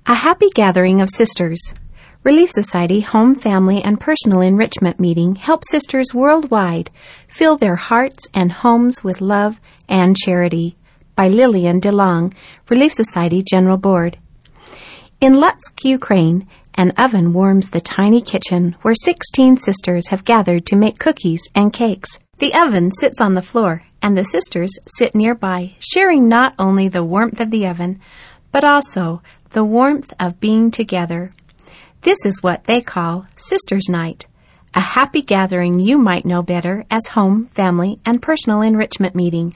A happy gathering of sisters. Relief Society Home, Family, and Personal Enrichment Meeting helps sisters worldwide fill their hearts and homes with love and charity. By Lillian DeLong, Relief Society General Board. In Lutsk, Ukraine, an oven warms the tiny kitchen where 16 sisters have gathered to make cookies and cakes. The oven sits on the floor, and the sisters sit nearby, sharing not only the warmth of the oven, but also the warmth of being together. This is what they call Sisters' Night, a happy gathering you might know better as Home, Family, and Personal Enrichment Meeting.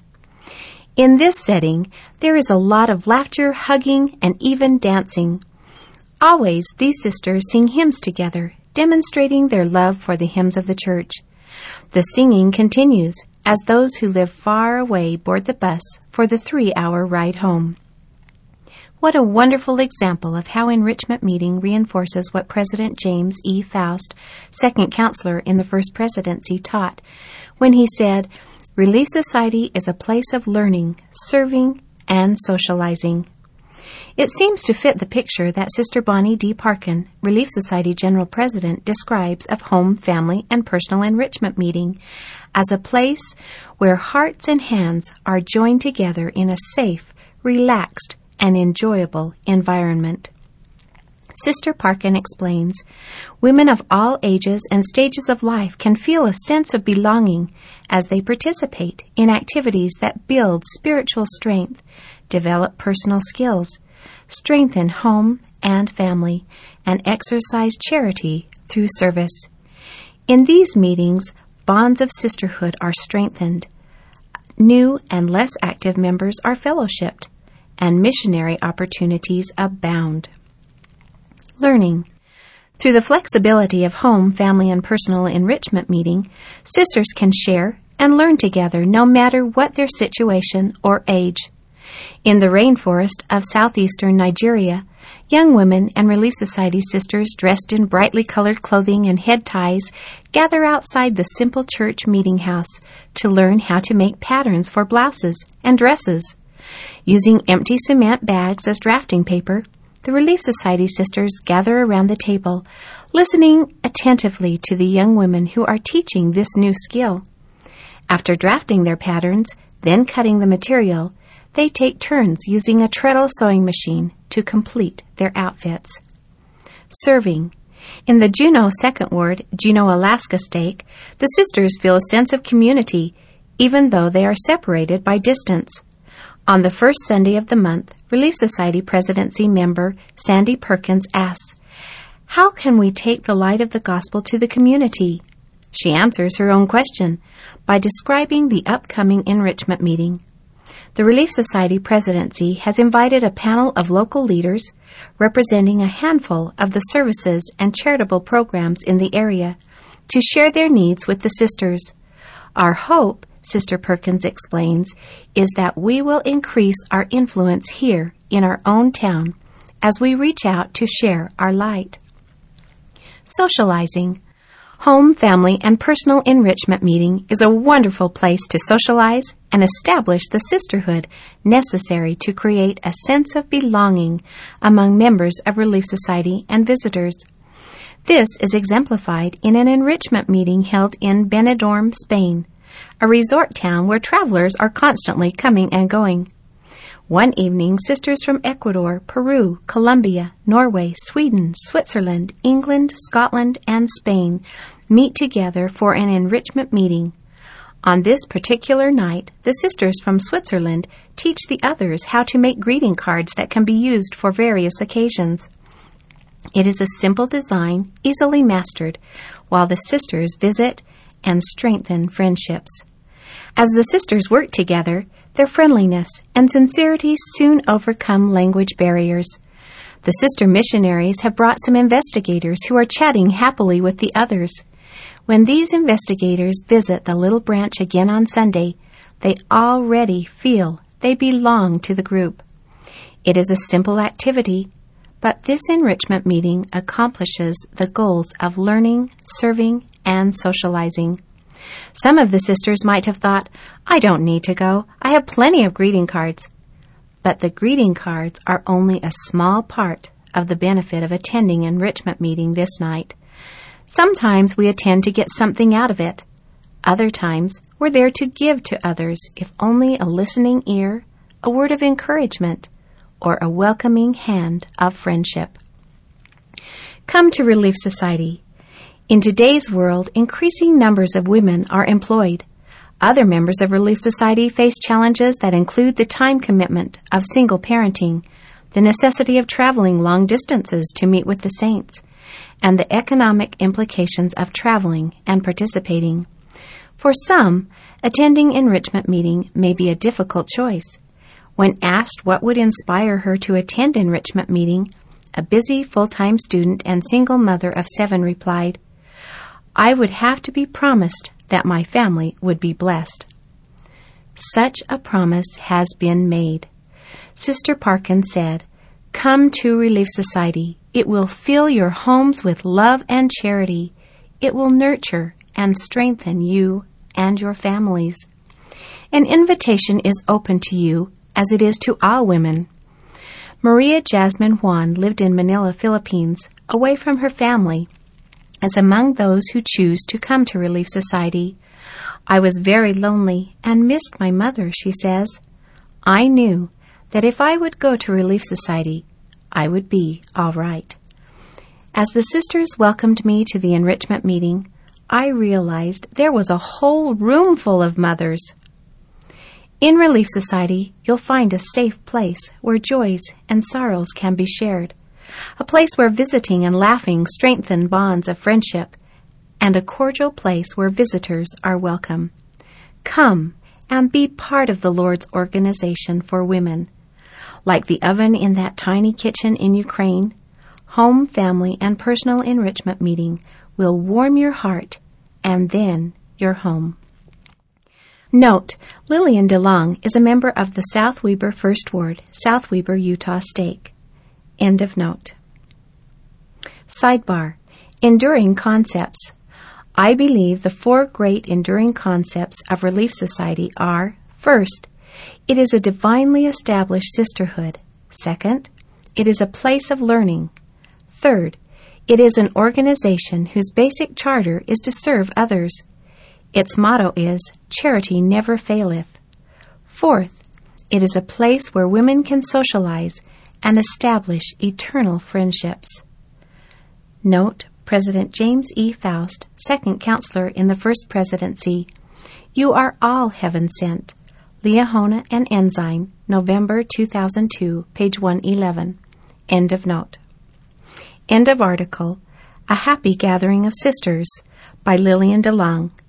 In this setting, there is a lot of laughter, hugging, and even dancing. Always, these sisters sing hymns together, demonstrating their love for the hymns of the church. The singing continues as those who live far away board the bus for the 3-hour ride home. What a wonderful example of how Enrichment Meeting reinforces what President James E. Faust, second counselor in the First Presidency, taught when he said, "Relief Society is a place of learning, serving, and socializing." It seems to fit the picture that Sister Bonnie D. Parkin, Relief Society General President, describes of Home, Family, and Personal Enrichment Meeting as a place where hearts and hands are joined together in a safe, relaxed, and enjoyable environment. Sister Parkin explains, women of all ages and stages of life can feel a sense of belonging as they participate in activities that build spiritual strength, develop personal skills, strengthen home and family, and exercise charity through service. In these meetings, bonds of sisterhood are strengthened. New and less active members are fellowshipped, and missionary opportunities abound. Learning. Through the flexibility of Home, Family, and Personal Enrichment Meeting, sisters can share and learn together no matter what their situation or age. In the rainforest of southeastern Nigeria, young women and Relief Society sisters dressed in brightly colored clothing and head ties gather outside the simple church meeting house to learn how to make patterns for blouses and dresses. Using empty cement bags as drafting paper, the Relief Society sisters gather around the table, listening attentively to the young women who are teaching this new skill. After drafting their patterns, then cutting the material, they take turns using a treadle sewing machine to complete their outfits. Serving. In the Juneau Second Ward, Juneau, Alaska stake, the sisters feel a sense of community, even though they are separated by distance. On the first Sunday of the month, Relief Society Presidency member Sandy Perkins asks, "How can we take the light of the gospel to the community?" She answers her own question by describing the upcoming enrichment meeting. The Relief Society Presidency has invited a panel of local leaders representing a handful of the services and charitable programs in the area to share their needs with the sisters. Our hope, Sister Perkins explains, is that we will increase our influence here in our own town as we reach out to share our light. Socializing. Home, Family, and Personal Enrichment Meeting is a wonderful place to socialize and establish the sisterhood necessary to create a sense of belonging among members of Relief Society and visitors. This is exemplified in an enrichment meeting held in Benidorm, Spain, a resort town where travelers are constantly coming and going. One evening, sisters from Ecuador, Peru, Colombia, Norway, Sweden, Switzerland, England, Scotland, and Spain meet together for an enrichment meeting. On this particular night, the sisters from Switzerland teach the others how to make greeting cards that can be used for various occasions. It is a simple design, easily mastered, while the sisters visit and strengthen friendships. As the sisters work together, their friendliness and sincerity soon overcome language barriers. The sister missionaries have brought some investigators who are chatting happily with the others. When these investigators visit the little branch again on Sunday, they already feel they belong to the group. It is a simple activity, but this enrichment meeting accomplishes the goals of learning, serving, and socializing. Some of the sisters might have thought, "I don't need to go. I have plenty of greeting cards." But the greeting cards are only a small part of the benefit of attending enrichment meeting this night. Sometimes we attend to get something out of it. Other times we're there to give to others, if only a listening ear, a word of encouragement, or a welcoming hand of friendship. Come to Relief Society. In today's world, increasing numbers of women are employed. Other members of Relief Society face challenges that include the time commitment of single parenting, the necessity of traveling long distances to meet with the saints, and the economic implications of traveling and participating. For some, attending enrichment meeting may be a difficult choice. When asked what would inspire her to attend enrichment meeting, a busy full-time student and single mother of 7 replied, "I would have to be promised that my family would be blessed." Such a promise has been made. Sister Parkin said, "Come to Relief Society. It will fill your homes with love and charity. It will nurture and strengthen you and your families." An invitation is open to you, as it is to all women. Maria Jasmine Juan lived in Manila, Philippines, away from her family, as among those who choose to come to Relief Society. "I was very lonely and missed my mother," she says. "I knew that if I would go to Relief Society, I would be all right." As the sisters welcomed me to the enrichment meeting, I realized there was a whole room full of mothers. In Relief Society, you'll find a safe place where joys and sorrows can be shared, a place where visiting and laughing strengthen bonds of friendship, and a cordial place where visitors are welcome. Come and be part of the Lord's organization for women. Like the oven in that tiny kitchen in Ukraine, home, family, and personal enrichment meeting will warm your heart and then your home. Note, Lillian DeLong is a member of the South Weber First Ward, South Weber, Utah State. End of note. Sidebar: Enduring Concepts. I believe the 4 great enduring concepts of Relief Society are: first, it is a divinely established sisterhood. Second, it is a place of learning. Third, it is an organization whose basic charter is to serve others. Its motto is, "Charity never faileth." Fourth, it is a place where women can socialize and establish eternal friendships. Note, President James E. Faust, second counselor in the First Presidency. You are all heaven sent. Liahona and Ensign, November 2002, page 111. End of note. End of article. A Happy Gathering of Sisters by Lillian DeLong.